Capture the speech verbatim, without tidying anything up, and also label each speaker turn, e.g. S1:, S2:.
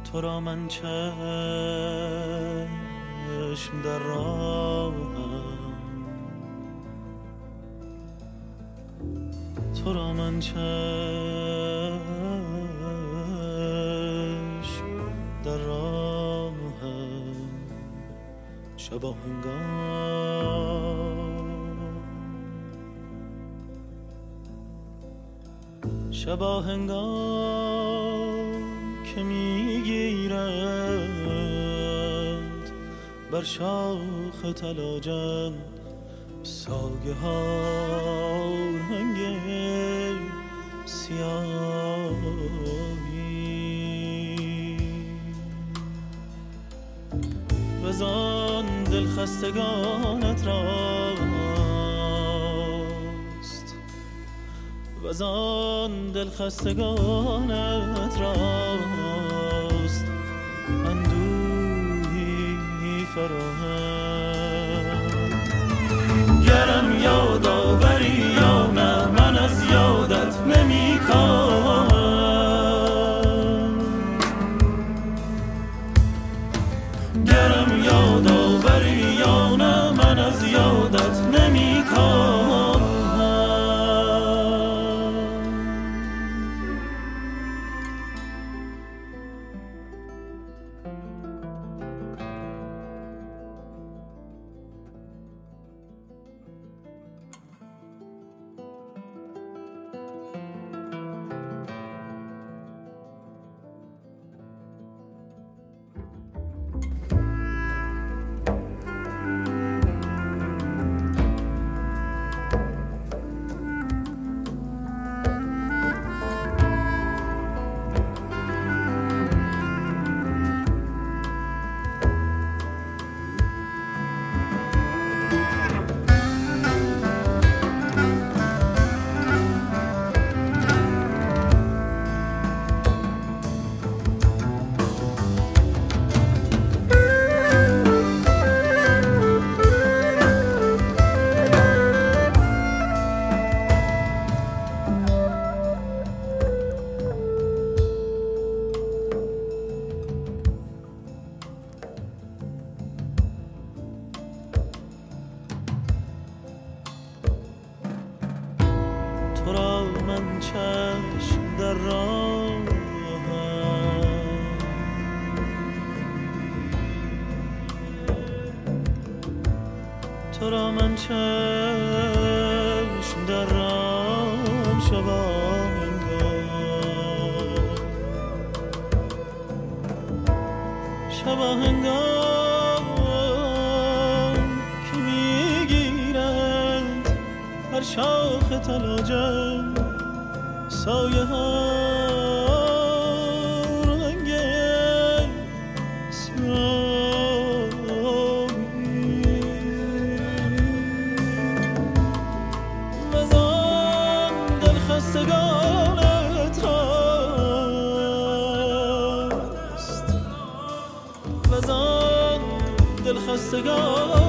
S1: تو را من چشم در راهم، تو را من چشم در راهم، شبا هنگام شبا هنگام که میگیرند بر شاخ تلاجن سایه ها رنگ سیاهی، وزان دل خستگانت راست، وزان دل خستگانت راست اندوهی فراهم. گرم یاد آوری یا نه من از یادت نمی کاهم، گرم یاد آوری یا نه من از یادت نمی کاهم. تو را من چشم در راهم، تو را من چشم در راهم، شبا هنگام شبا هنگام که میگیرند بر شاخ تلاجن سایه ها رنگ سیاهی، وزان دل خستگانت راست، وزان دل خستگان